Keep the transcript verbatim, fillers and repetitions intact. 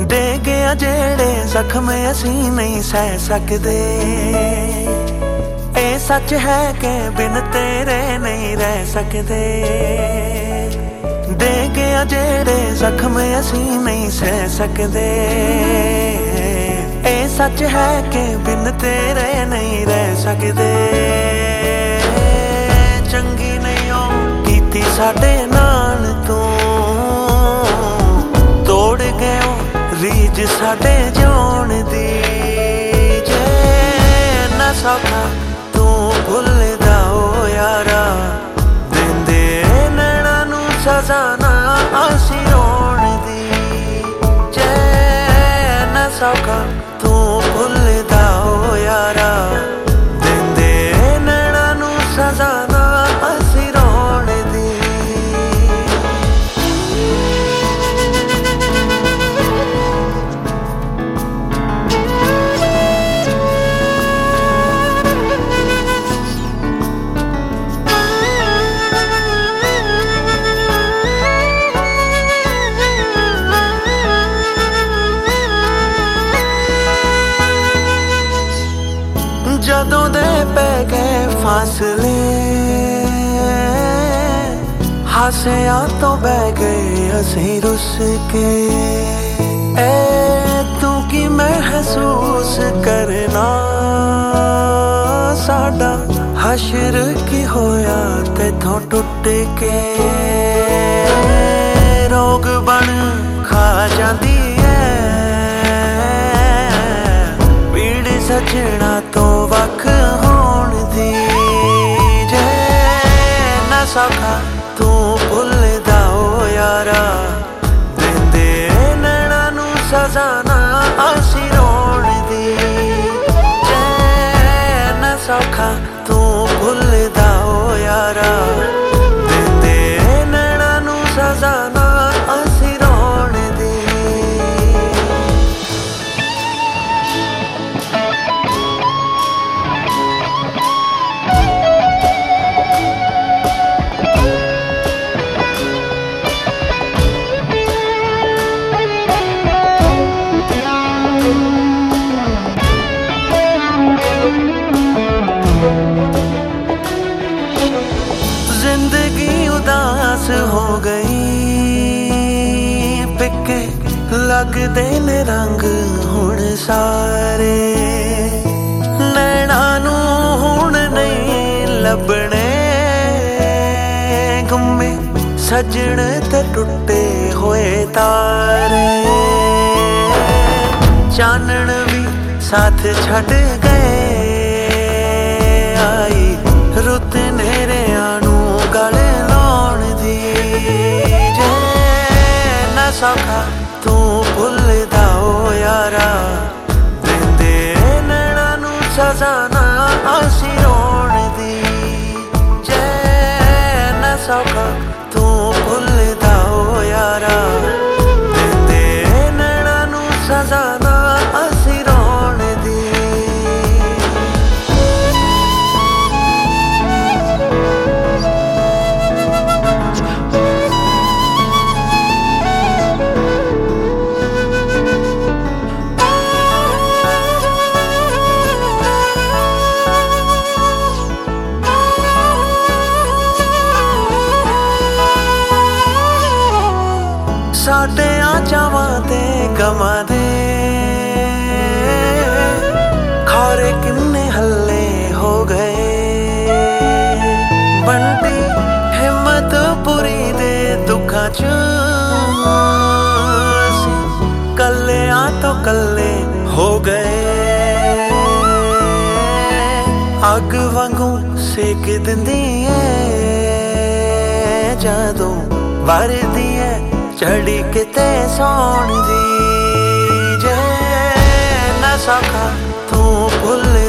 दे गया जेड़े जख्म असी नहीं सह सकते। ए सच है कि बिन तेरे नहीं रह सकते। दे गया जेड़े जख्म असी नहीं सह सकते। ए सच है कि बिन तेरे नहीं रह सकते। चंगी नहीं हो कीती साडे नाल तू, तोड़ गए रीज साडे जिउण दी। जे ना सौखा तू भुलदा ओ यारा, देंदे नैना नू सजा ना असी रोण दी। जे ना सौखा तू भुलदा ओ यारा, देंदे नैना नू सजा ना असी रोण दी। जदों दे पै गए फासले, हासिया तो बह गए असी रुस के। ए तू की महसूस करना, साडा हशर की होया तेथों टुट के। रोग बन खा जाती है पीड़ सजना तो वख होण दी। जे ना सौखा तू भुलदा ओ यारा, देंदे नैना नू सजा ना असी रोण दी। जे ना सौखा तू भुलदा ओ यारा, देंदे नैना नू सजा ना असी रोण दी। जिंदगी उदास हो गई, पिके लगदे ने रंग हुण सारे। नैना नू हुण नहीं लभणे, गुम्मे सजण ते टुटे होए तारे। चानण भी साथ छड़ गए, आई रुत नेरिया नू गल लाउण दी। जे ना सौखा तू भुलदा ओ यारा, देंदे नैना नू सजा ना असी रोण दी। जे ना सौखा तू भुलदा ओ यारा, देंदे नैना नू सजा ना असी रोण दी। साडे आचावां ते गवां दे खारे किन्ने हल्ले हो गए। बंटी हिम्मत पूरी दे दुखां च, असी कल्ले आ तो कल्ले हो गए। अग वांगू सेक दिंदी है जदों वरदी है चढ़ी किते सौण दी। जे ना सौखा तू भुल